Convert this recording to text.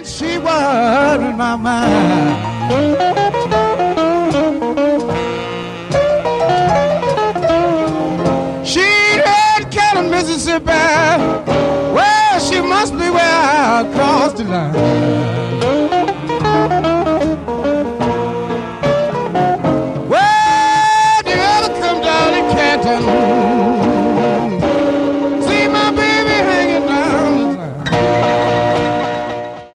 She was in my mind. She had Cattle, Mississippi. Well, she must be where I crossed the line.